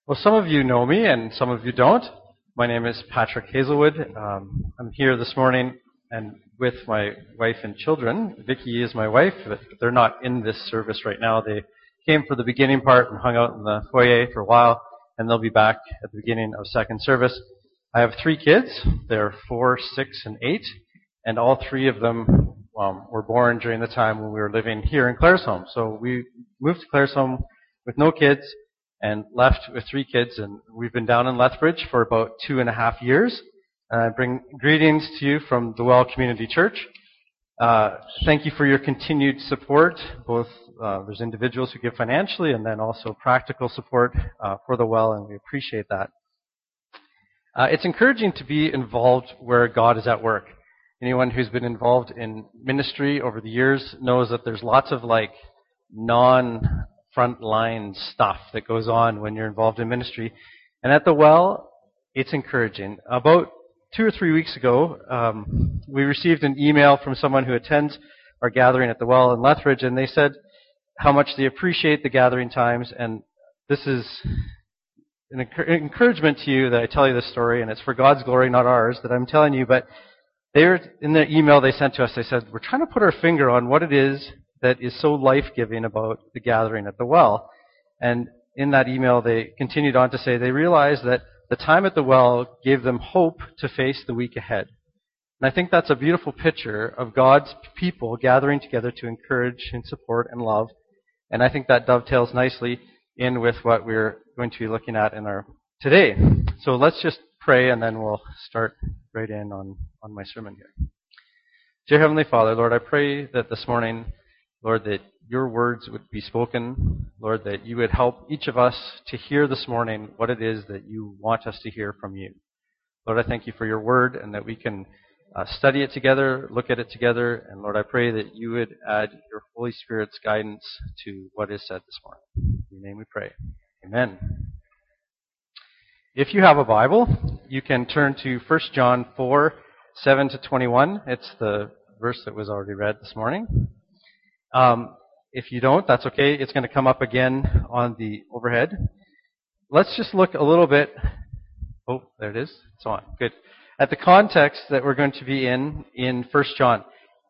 Well, some of you know me and some of you don't. My name is Patrick Hazelwood. I'm here this morning and with my wife and children. Vicky is my wife, but they're not in this service right now. They came for the beginning part and hung out in the foyer for a while, and they'll be back at the beginning of second service. I have 3 kids. They're 4, 6, and 8, and all 3 of them were born during the time when we were living here in Claresholm. So we moved to Claresholm with no kids and left with 3 kids, and we've been down in Lethbridge for about 2.5 years. I bring greetings to you from the Well Community Church. Thank you for your continued support. Both there's individuals who give financially and then also practical support for the Well, and we appreciate that. It's encouraging to be involved where God is at work. Anyone who's been involved in ministry over the years knows that there's lots of non-frontline stuff that goes on when you're involved in ministry. And at the Well, it's encouraging. About 2 or 3 weeks ago, we received an email from someone who attends our gathering at the Well in Lethbridge, and they said how much they appreciate the gathering times. And this is an encouragement to you that I tell you this story, and it's for God's glory, not ours, that I'm telling you. But in the email they sent to us, they said, we're trying to put our finger on what it is that is so life-giving about the gathering at the Well. And in that email, they continued on to say they realized that the time at the Well gave them hope to face the week ahead. And I think that's a beautiful picture of God's people gathering together to encourage and support and love. And I think that dovetails nicely in with what we're going to be looking at in our today. So let's just pray, and then we'll start right in on my sermon here. Dear Heavenly Father, Lord, I pray that this morning, Lord, that your words would be spoken. Lord, that you would help each of us to hear this morning what it is that you want us to hear from you. Lord, I thank you for your word and that we can study it together, look at it together. And Lord, I pray that you would add your Holy Spirit's guidance to what is said this morning. In your name we pray. Amen. If you have a Bible, you can turn to 1 John 4, 7 to 21. It's the verse that was already read this morning. If you don't, that's okay. It's going to come up again on the overhead. Let's just look a little bit. Oh, there it is. It's on. Good. At the context that we're going to be in 1 John.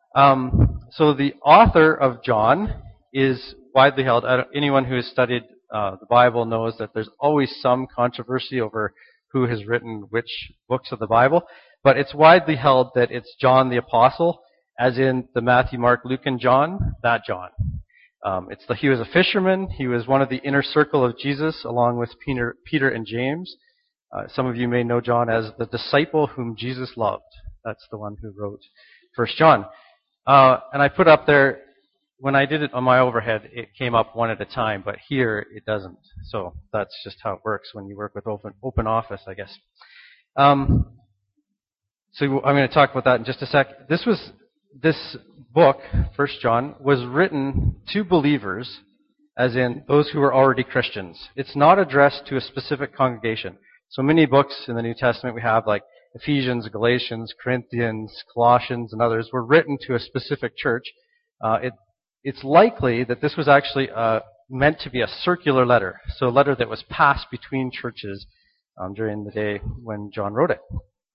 So the author of John is widely held. Anyone who has studied the Bible knows that there's always some controversy over who has written which books of the Bible. But it's widely held that it's John the Apostle, as in the Matthew, Mark, Luke, and John, that John. He was a fisherman. He was one of the inner circle of Jesus, along with Peter and James. Some of you may know John as the disciple whom Jesus loved. That's the one who wrote 1 John. And I put up there, when I did it on my overhead, it came up one at a time, but here it doesn't. So that's just how it works when you work with open office, I guess. So I'm going to talk about that in just a sec. This book, 1 John, was written to believers, as in those who are already Christians. It's not addressed to a specific congregation. So many books in the New Testament we have, like Ephesians, Galatians, Corinthians, Colossians, and others, were written to a specific church. It's likely that this was actually meant to be a circular letter, so a letter that was passed between churches during the day when John wrote it.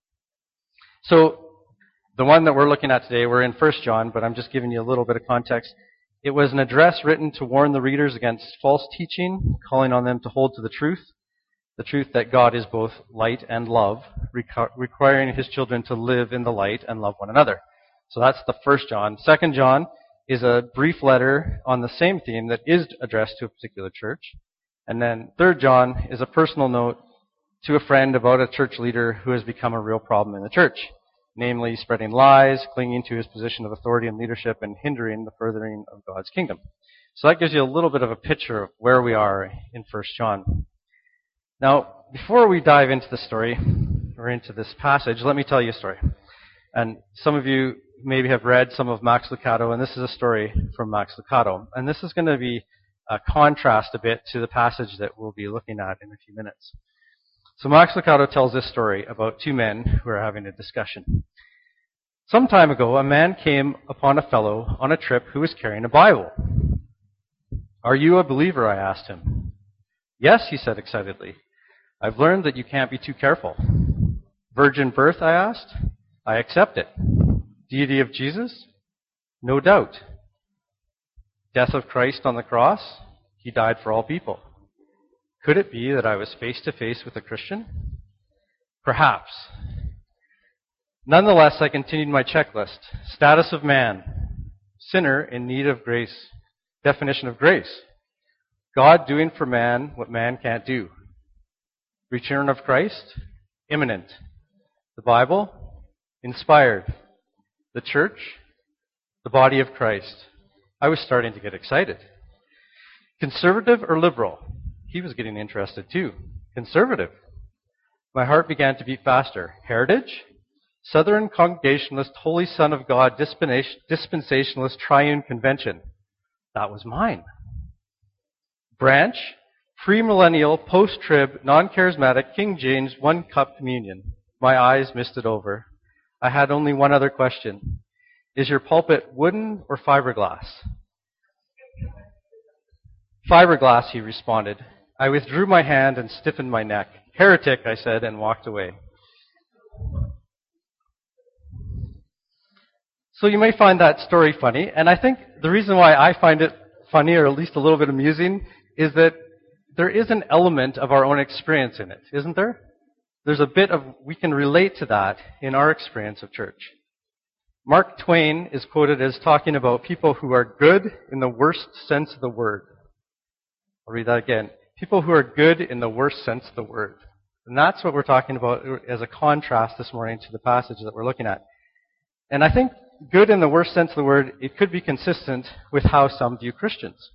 So the one that we're looking at today, we're in 1 John, but I'm just giving you a little bit of context. It was an address written to warn the readers against false teaching, calling on them to hold to the truth that God is both light and love, requiring his children to live in the light and love one another. So that's the 1 John. 2 John is a brief letter on the same theme that is addressed to a particular church. And then 3 John is a personal note to a friend about a church leader who has become a real problem in the church, namely spreading lies, clinging to his position of authority and leadership, and hindering the furthering of God's kingdom. So that gives you a little bit of a picture of where we are in 1 John. Now, before we dive into the story, or into this passage, let me tell you a story. And some of you maybe have read some of Max Lucado, and this is a story from Max Lucado. And this is going to be a contrast a bit to the passage that we'll be looking at in a few minutes. So Max Lucado tells this story about 2 men who are having a discussion. Some time ago, a man came upon a fellow on a trip who was carrying a Bible. "Are you a believer?" I asked him. "Yes," he said excitedly. I've learned that you can't be too careful. Virgin birth, I asked. I accept it. Deity of Jesus? No doubt. Death of Christ on the cross? He died for all people. Could it be that I was face to face with a Christian? Perhaps. Nonetheless, I continued my checklist. Status of man. Sinner in need of grace. Definition of grace. God doing for man what man can't do. Return of Christ. Imminent. The Bible. Inspired. The church. The body of Christ. I was starting to get excited. Conservative or liberal? He was getting interested too. Conservative. My heart began to beat faster. Heritage? Southern Congregationalist, Holy Son of God, Dispensationalist, Triune Convention. That was mine. Branch? Premillennial, post-trib, non-charismatic, King James, one-cup communion. My eyes misted over. I had only one other question. Is your pulpit wooden or fiberglass? Fiberglass, he responded. I withdrew my hand and stiffened my neck. Heretic, I said, and walked away. So you may find that story funny, and I think the reason why I find it funny, or at least a little bit amusing, is that there is an element of our own experience in it, isn't there? There's a bit of, we can relate to that in our experience of church. Mark Twain is quoted as talking about people who are good in the worst sense of the word. I'll read that again. People who are good in the worst sense of the word. And that's what we're talking about as a contrast this morning to the passage that we're looking at. And I think good in the worst sense of the word, it could be consistent with how some view Christians.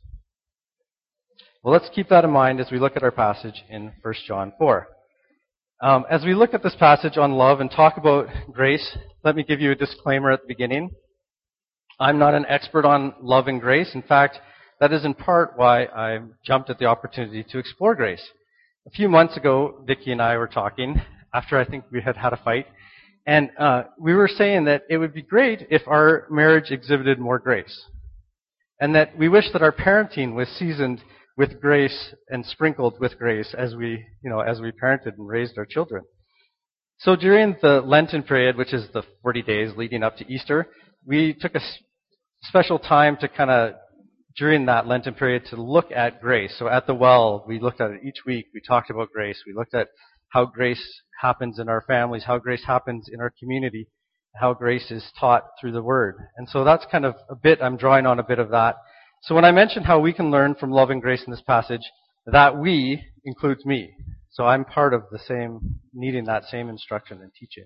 Well, let's keep that in mind as we look at our passage in 1 John 4. As we look at this passage on love and talk about grace, let me give you a disclaimer at the beginning. I'm not an expert on love and grace. In fact, that is in part why I jumped at the opportunity to explore grace. A few months ago, Vicki and I were talking, after I think we had had a fight, and we were saying that it would be great if our marriage exhibited more grace. And that we wish that our parenting was seasoned with grace and sprinkled with grace as we parented and raised our children. So during the Lenten period, which is the 40 days leading up to Easter, we took a special time to during that Lenten period to look at grace. So at the well, we looked at it each week. We talked about grace. We looked at how grace happens in our families, how grace happens in our community, how grace is taught through the Word. And so that's kind of I'm drawing on a bit of that. So when I mentioned how we can learn from love and grace in this passage, that we includes me. So I'm part of needing that same instruction and teaching.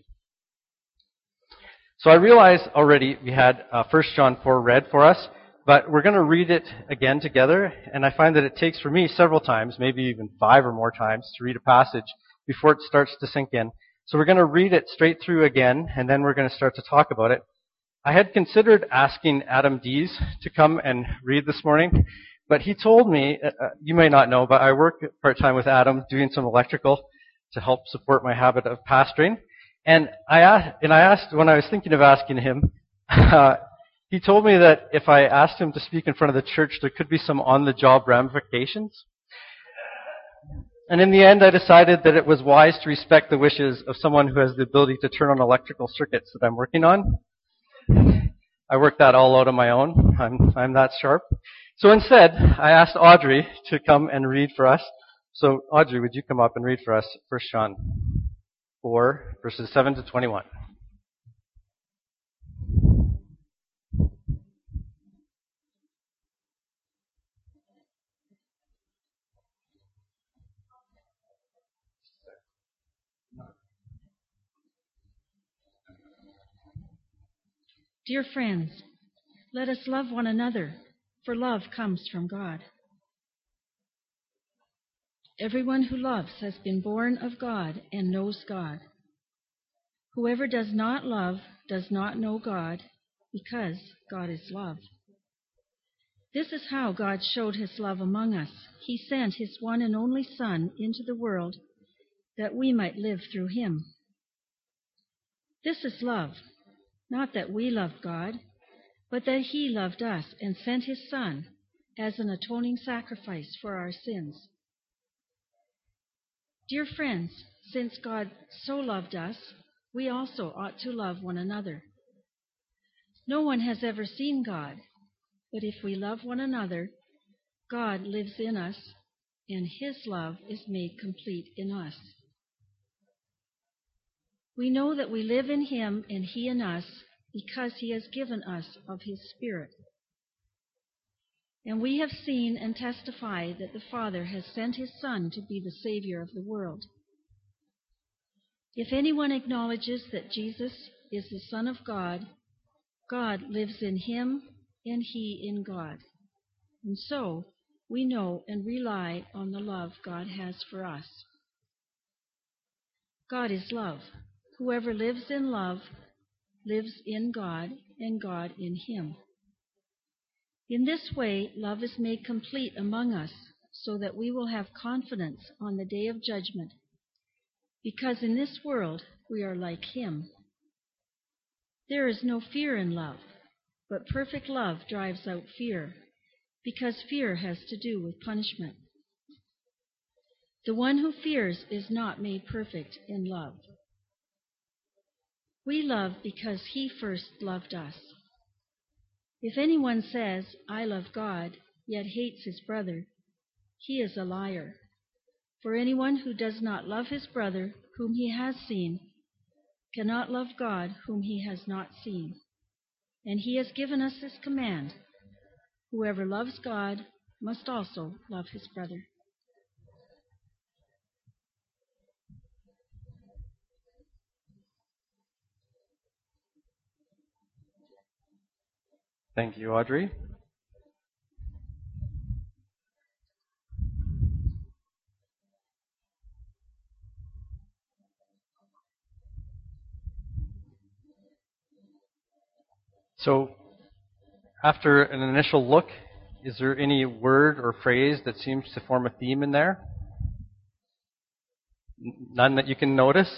So I realized already we had 1 John 4 read for us, but we're going to read it again together, and I find that it takes for me several times, maybe even 5 or more times, to read a passage before it starts to sink in. So we're going to read it straight through again, and then we're going to start to talk about it. I had considered asking Adam Dees to come and read this morning, but he told me, you may not know, but I work part-time with Adam doing some electrical to help support my habit of pastoring. And I asked, when I was thinking of asking him, he told me that if I asked him to speak in front of the church, there could be some on-the-job ramifications. And in the end, I decided that it was wise to respect the wishes of someone who has the ability to turn on electrical circuits that I'm working on. I worked that all out on my own. I'm that sharp. So instead, I asked Audrey to come and read for us. So Audrey, would you come up and read for us 1 John 4, verses 7 to 21. Dear friends, let us love one another, for love comes from God. Everyone who loves has been born of God and knows God. Whoever does not love does not know God, because God is love. This is how God showed his love among us. He sent his one and only Son into the world that we might live through him. This is love. Not that we loved God, but that he loved us and sent his Son as an atoning sacrifice for our sins. Dear friends, since God so loved us, we also ought to love one another. No one has ever seen God, but if we love one another, God lives in us, and his love is made complete in us. We know that we live in him and he in us because he has given us of his Spirit. And we have seen and testify that the Father has sent his Son to be the Savior of the world. If anyone acknowledges that Jesus is the Son of God, God lives in him and he in God. And so we know and rely on the love God has for us. God is love. Whoever lives in love lives in God and God in him. In this way, love is made complete among us, so that we will have confidence on the day of judgment, because in this world we are like him. There is no fear in love, but perfect love drives out fear, because fear has to do with punishment. The one who fears is not made perfect in love. We love because he first loved us. If anyone says, I love God, yet hates his brother, he is a liar. For anyone who does not love his brother, whom he has seen, cannot love God, whom he has not seen. And he has given us this command: whoever loves God must also love his brother. Thank you, Audrey. So, after an initial look, is there any word or phrase that seems to form a theme in there? None that you can notice?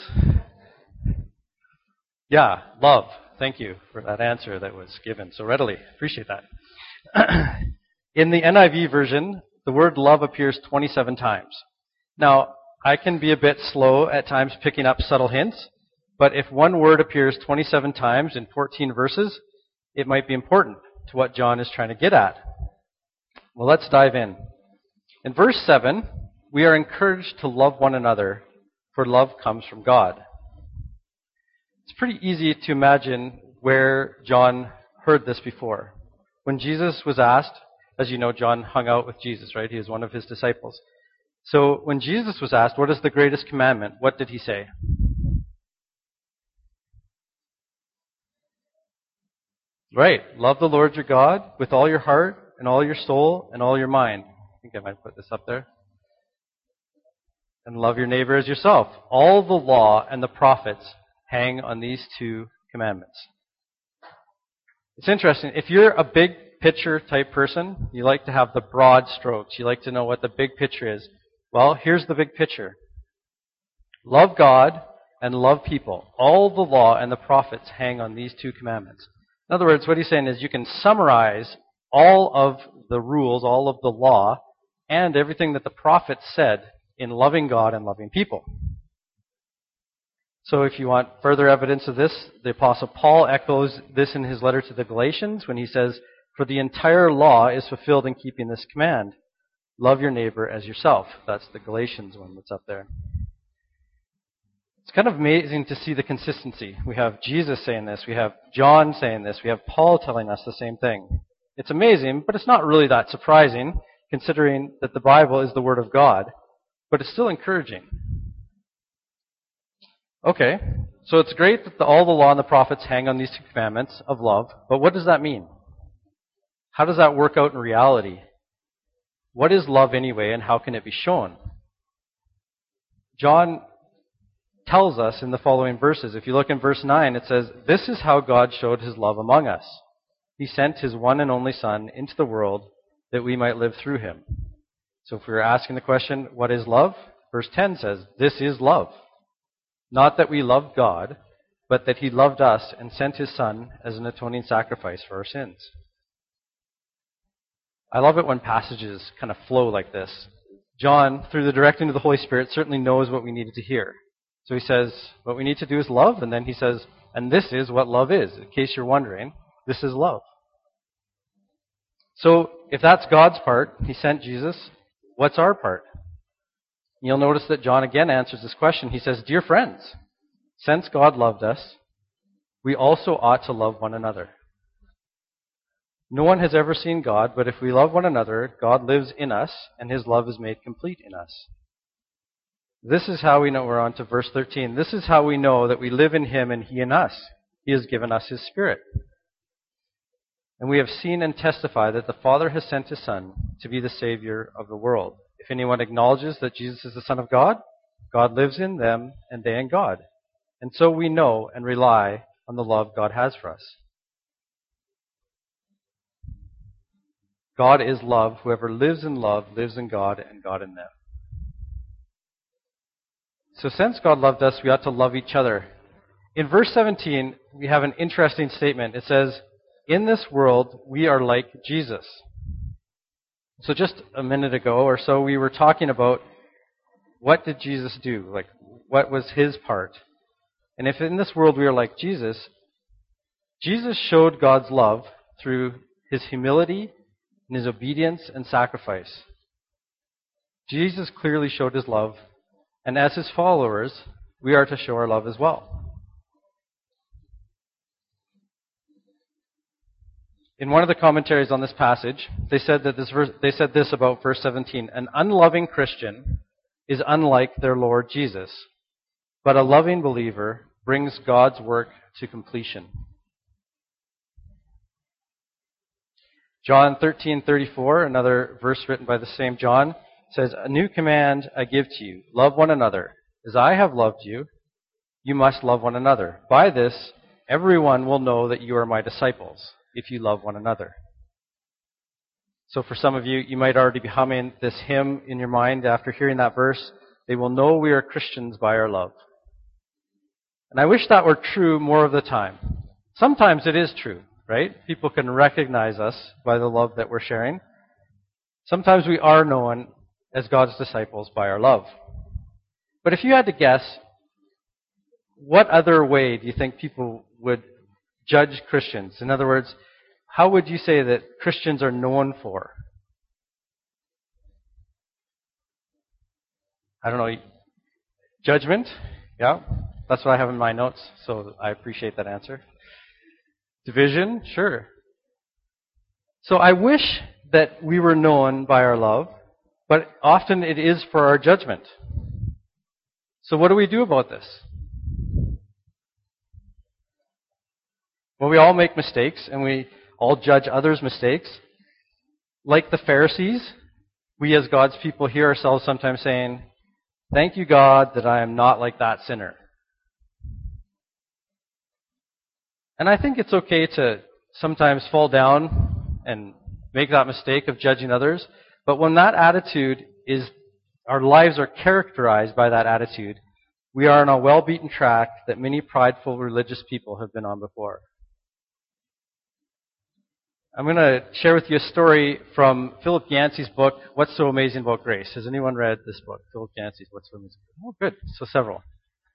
Yeah, love. Thank you for that answer that was given so readily. Appreciate that. In the NIV version, the word love appears 27 times. Now, I can be a bit slow at times picking up subtle hints, but if one word appears 27 times in 14 verses, it might be important to what John is trying to get at. Well, let's dive in. In verse 7, we are encouraged to love one another, for love comes from God. It's pretty easy to imagine where John heard this before. When Jesus was asked, as you know, John hung out with Jesus, right? He was one of his disciples. So when Jesus was asked, what is the greatest commandment? What did he say? Right. Love the Lord your God with all your heart and all your soul and all your mind. I think I might put this up there. And love your neighbor as yourself. All the law and the prophets hang on these two commandments. It's interesting. If you're a big picture type person, you like to have the broad strokes. You like to know what the big picture is. Well, here's the big picture. Love God and love people. All the law and the prophets hang on these two commandments. In other words, what he's saying is you can summarize all of the rules, all of the law, and everything that the prophets said in loving God and loving people. So if you want further evidence of this, the Apostle Paul echoes this in his letter to the Galatians when he says, for the entire law is fulfilled in keeping this command. Love your neighbor as yourself. That's the Galatians one that's up there. It's kind of amazing to see the consistency. We have Jesus saying this. We have John saying this. We have Paul telling us the same thing. It's amazing, but it's not really that surprising, considering that the Bible is the Word of God. But it's still encouraging. Okay, so it's great that all the law and the prophets hang on these two commandments of love, but what does that mean? How does that work out in reality? What is love anyway, and how can it be shown? John tells us in the following verses. If you look in verse 9, it says, this is how God showed his love among us. He sent his one and only Son into the world that we might live through him. So if we were asking the question, what is love? Verse 10 says, this is love. Not that we loved God, but that he loved us and sent his Son as an atoning sacrifice for our sins. I love it when passages kind of flow like this. John, through the directing of the Holy Spirit, certainly knows what we needed to hear. So he says, what we need to do is love, and then he says, and this is what love is. In case you're wondering, this is love. So if that's God's part, he sent Jesus, what's our part? You'll notice that John again answers this question. He says, dear friends, since God loved us, we also ought to love one another. No one has ever seen God, but if we love one another, God lives in us, and his love is made complete in us. This is how we know, we're on to verse 13. This is how we know that we live in him and he in us. He has given us his Spirit. And we have seen and testify that the Father has sent his Son to be the Savior of the world. If anyone acknowledges that Jesus is the Son of God, God lives in them and they in God. And so we know and rely on the love God has for us. God is love. Whoever lives in love lives in God and God in them. So since God loved us, we ought to love each other. In verse 17, we have an interesting statement. It says, in this world, we are like Jesus. So just a minute ago or so, we were talking about what did Jesus do? Like, what was his part? And if in this world we are like Jesus, Jesus showed God's love through his humility and his obedience and sacrifice. Jesus clearly showed his love, and as his followers, we are to show our love as well. In one of the commentaries on this passage, they said this about verse 17. An unloving Christian is unlike their Lord Jesus, but a loving believer brings God's work to completion. John 13:34, another verse written by the same John, says, a new command I give to you, love one another. As I have loved you, you must love one another. By this, everyone will know that you are my disciples, if you love one another. So for some of you, you might already be humming this hymn in your mind after hearing that verse. They will know we are Christians by our love. And I wish that were true more of the time. Sometimes it is true, right? People can recognize us by the love that we're sharing. Sometimes we are known as God's disciples by our love. But if you had to guess, what other way do you think people would judge Christians? In other words, how would you say that Christians are known for? I don't know. Judgment? Yeah, that's what I have in my notes, so I appreciate that answer. Division? Sure. So I wish that we were known by our love, but often it is for our judgment. So what do we do about this? Well, we all make mistakes, and we all judge others' mistakes. Like the Pharisees, we as God's people hear ourselves sometimes saying, thank you, God, that I am not like that sinner. And I think it's okay to sometimes fall down and make that mistake of judging others. But when that attitude is, our lives are characterized by that attitude, we are on a well-beaten track that many prideful religious people have been on before. I'm going to share with you a story from Philip Yancey's book, What's So Amazing About Grace. Has anyone read this book, Philip Yancey's What's So Amazing? Oh, good. So several.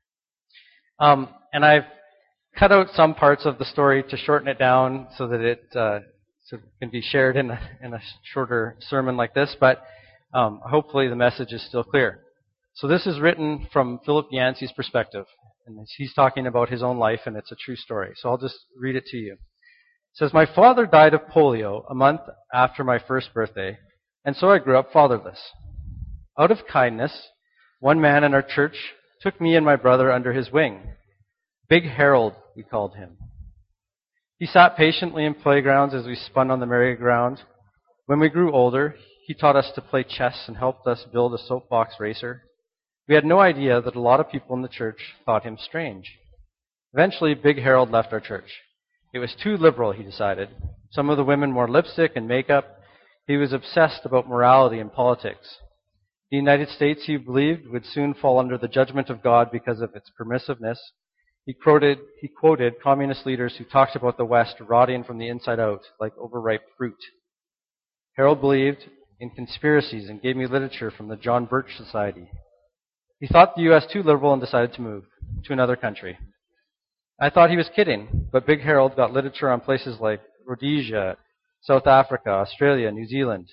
And I've cut out some parts of the story to shorten it down so that it can be shared in a shorter sermon like this, but hopefully the message is still clear. So this is written from Philip Yancey's perspective, and he's talking about his own life, and it's a true story. So I'll just read it to you. It says, my father died of polio a month after my first birthday, and so I grew up fatherless. Out of kindness, one man in our church took me and my brother under his wing. Big Harold, we called him. He sat patiently in playgrounds as we spun on the merry-go-round. When we grew older, he taught us to play chess and helped us build a soapbox racer. We had no idea that a lot of people in the church thought him strange. Eventually, Big Harold left our church. It was too liberal, he decided. Some of the women wore lipstick and makeup. He was obsessed about morality and politics. The United States, he believed, would soon fall under the judgment of God because of its permissiveness. He quoted communist leaders who talked about the West rotting from the inside out like overripe fruit. Harold believed in conspiracies and gave me literature from the John Birch Society. He thought the U.S. too liberal and decided to move to another country. I thought he was kidding, but Big Harold got literature on places like Rhodesia, South Africa, Australia, New Zealand.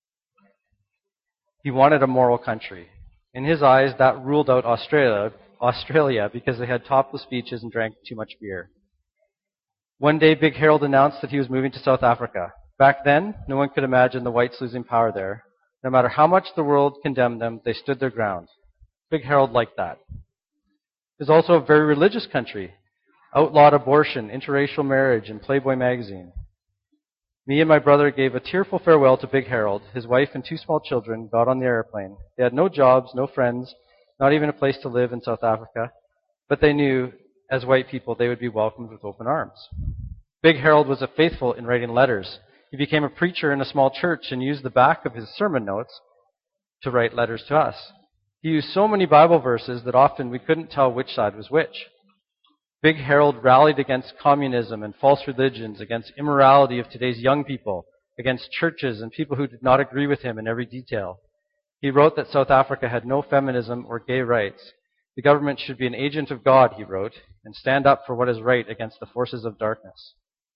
He wanted a moral country. In his eyes, that ruled out Australia because they had topless beaches and drank too much beer. One day, Big Harold announced that he was moving to South Africa. Back then, no one could imagine the whites losing power there. No matter how much the world condemned them, they stood their ground. Big Harold liked that. It was also a very religious country. Outlawed abortion, interracial marriage, and Playboy magazine. Me and my brother gave a tearful farewell to Big Harold. His wife and 2 small children got on the airplane. They had no jobs, no friends, not even a place to live in South Africa. But they knew, as white people, they would be welcomed with open arms. Big Harold was faithful in writing letters. He became a preacher in a small church and used the back of his sermon notes to write letters to us. He used so many Bible verses that often we couldn't tell which side was which. Big Harold rallied against communism and false religions, against immorality of today's young people, against churches and people who did not agree with him in every detail. He wrote that South Africa had no feminism or gay rights. The government should be an agent of God, he wrote, and stand up for what is right against the forces of darkness.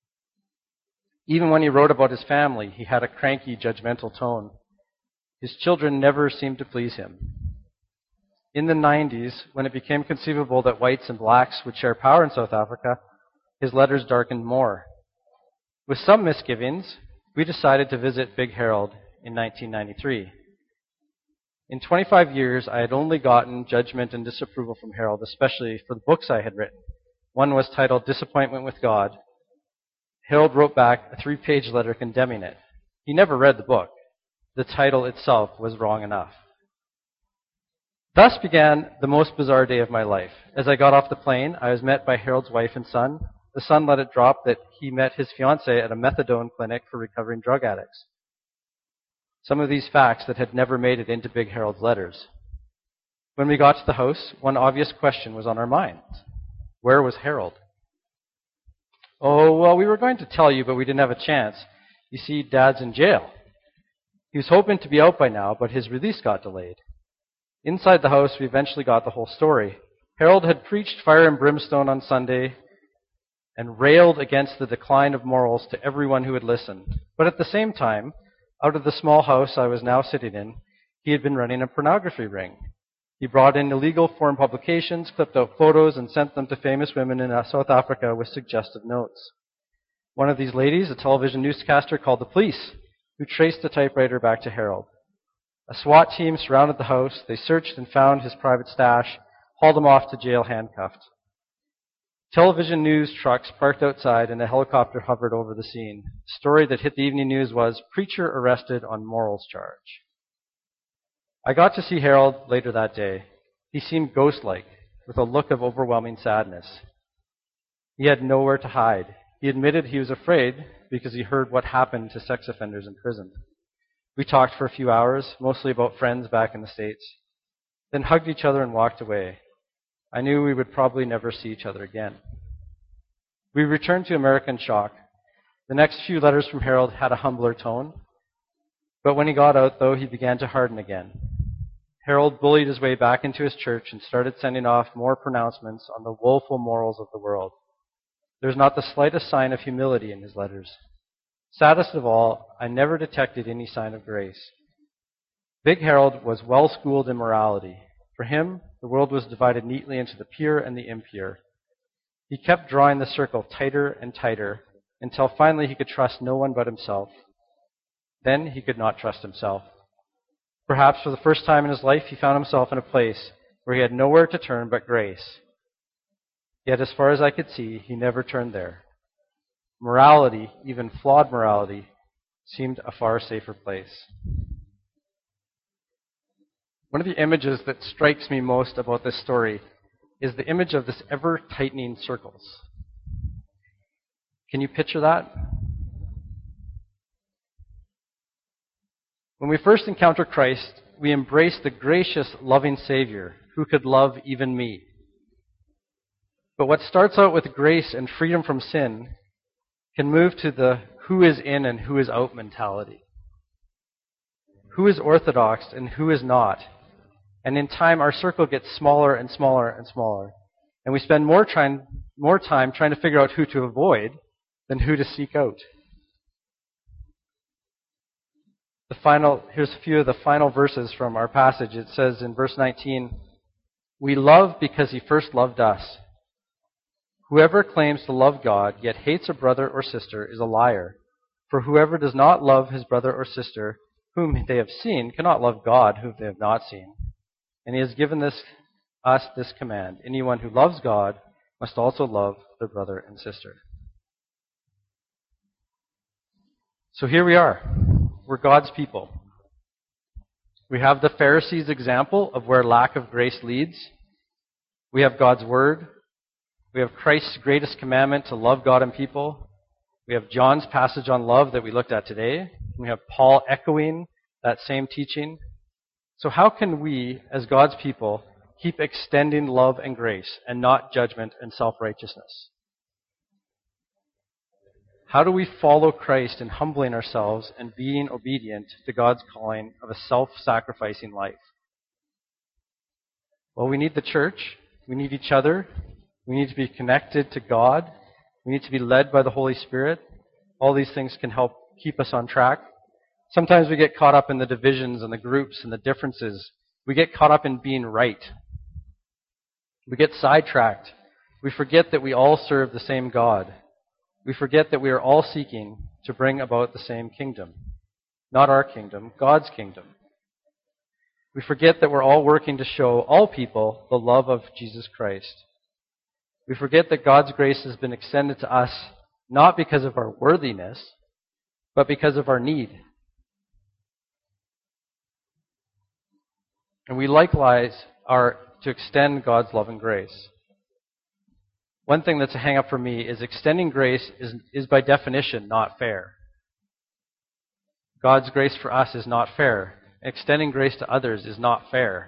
Even when he wrote about his family, he had a cranky, judgmental tone. His children never seemed to please him. In the 90s, when it became conceivable that whites and blacks would share power in South Africa, his letters darkened more. With some misgivings, we decided to visit Big Harold in 1993. In 25 years, I had only gotten judgment and disapproval from Harold, especially for the books I had written. One was titled Disappointment with God. Harold wrote back a 3-page letter condemning it. He never read the book. The title itself was wrong enough. Thus began the most bizarre day of my life. As I got off the plane, I was met by Harold's wife and son. The son let it drop that he met his fiancée at a methadone clinic for recovering drug addicts. Some of these facts that had never made it into Big Harold's letters. When we got to the house, one obvious question was on our minds. Where was Harold? Oh, well, we were going to tell you, but we didn't have a chance. You see, Dad's in jail. He was hoping to be out by now, but his release got delayed. Inside the house, we eventually got the whole story. Harold had preached fire and brimstone on Sunday and railed against the decline of morals to everyone who had listened. But at the same time, out of the small house I was now sitting in, he had been running a pornography ring. He brought in illegal foreign publications, clipped out photos, and sent them to famous women in South Africa with suggestive notes. One of these ladies, a television newscaster, called the police, who traced the typewriter back to Harold. A SWAT team surrounded the house. They searched and found his private stash, hauled him off to jail handcuffed. Television news trucks parked outside and a helicopter hovered over the scene. The story that hit the evening news was, Preacher Arrested on Morals Charge. I got to see Harold later that day. He seemed ghost-like, with a look of overwhelming sadness. He had nowhere to hide. He admitted he was afraid because he heard what happened to sex offenders in prison. We talked for a few hours, mostly about friends back in the States, then hugged each other and walked away. I knew we would probably never see each other again. We returned to America in shock. The next few letters from Harold had a humbler tone, but when he got out, though, he began to harden again. Harold bullied his way back into his church and started sending off more pronouncements on the woeful morals of the world. There's not the slightest sign of humility in his letters. Saddest of all, I never detected any sign of grace. Big Harold was well-schooled in morality. For him, the world was divided neatly into the pure and the impure. He kept drawing the circle tighter and tighter until finally he could trust no one but himself. Then he could not trust himself. Perhaps for the first time in his life, he found himself in a place where he had nowhere to turn but grace. Yet as far as I could see, he never turned there. Morality, even flawed morality, seemed a far safer place. One of the images that strikes me most about this story is the image of this ever-tightening circles. Can you picture that? When we first encounter Christ, we embrace the gracious, loving Savior who could love even me. But what starts out with grace and freedom from sin can move to the who is in and who is out mentality. who is orthodox and who is not. And in time, our circle gets smaller and smaller and smaller. And we spend more time trying to figure out who to avoid than who to seek out. Here's a few of the final verses from our passage. It says in verse 19, "We love because he first loved us. Whoever claims to love God, yet hates a brother or sister, is a liar. For whoever does not love his brother or sister, whom they have seen, cannot love God, whom they have not seen. And he has given us this command: anyone who loves God must also love their brother and sister." So here we are. We're God's people. We have the Pharisees' example of where lack of grace leads. We have God's Word. We have Christ's greatest commandment to love God and people. We have John's passage on love that we looked at today. We have Paul echoing that same teaching. So how can we, as God's people, keep extending love and grace and not judgment and self-righteousness? How do we follow Christ in humbling ourselves and being obedient to God's calling of a self-sacrificing life? Well, we need the church. We need each other. We need to be connected to God. We need to be led by the Holy Spirit. All these things can help keep us on track. Sometimes we get caught up in the divisions and the groups and the differences. We get caught up in being right. We get sidetracked. We forget that we all serve the same God. We forget that we are all seeking to bring about the same kingdom. Not our kingdom, God's kingdom. We forget that we're all working to show all people the love of Jesus Christ. We forget that God's grace has been extended to us not because of our worthiness, but because of our need. And we likewise are to extend God's love and grace. One thing that's a hang-up for me is extending grace is by definition not fair. God's grace for us is not fair. Extending grace to others is not fair.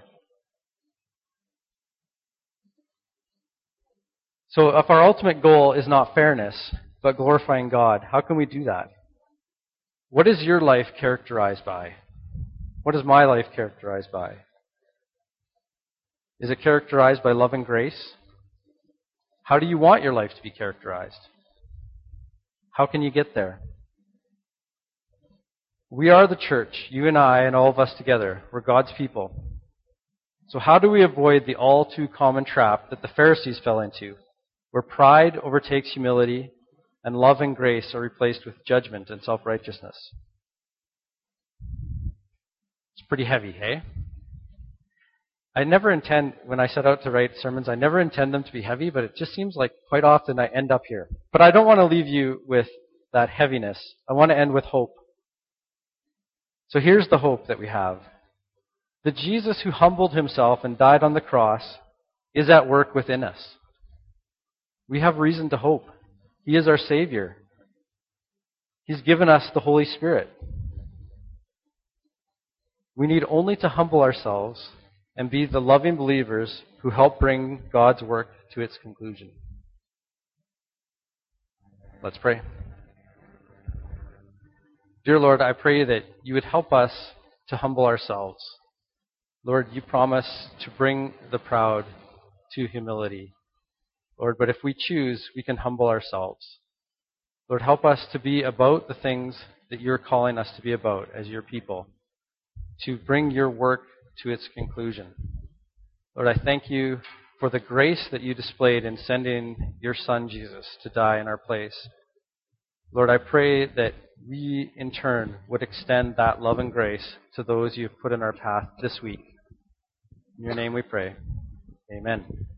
So if our ultimate goal is not fairness, but glorifying God, how can we do that? What is your life characterized by? What is my life characterized by? Is it characterized by love and grace? How do you want your life to be characterized? How can you get there? We are the church, you and I and all of us together. We're God's people. So how do we avoid the all too common trap that the Pharisees fell into, where pride overtakes humility and love and grace are replaced with judgment and self-righteousness? It's pretty heavy, hey? When I set out to write sermons, I never intend them to be heavy, but it just seems like quite often I end up here. But I don't want to leave you with that heaviness. I want to end with hope. So here's the hope that we have. The Jesus who humbled himself and died on the cross is at work within us. We have reason to hope. He is our Savior. He's given us the Holy Spirit. We need only to humble ourselves and be the loving believers who help bring God's work to its conclusion. Let's pray. Dear Lord, I pray that you would help us to humble ourselves. Lord, you promise to bring the proud to humility. Lord, but if we choose, we can humble ourselves. Lord, help us to be about the things that you're calling us to be about as your people, to bring your work to its conclusion. Lord, I thank you for the grace that you displayed in sending your Son, Jesus, to die in our place. Lord, I pray that we, in turn, would extend that love and grace to those you've put in our path this week. In your name we pray. Amen.